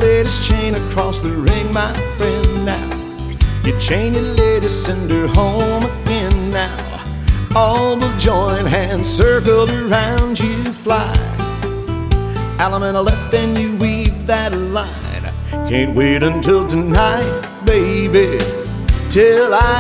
latest chain across the ring, my friend, now. You chain your lady, send her home again now. All will join hands, circle around you, fly. Alum in a left and you weave that line. Can't wait until tonight, baby, till I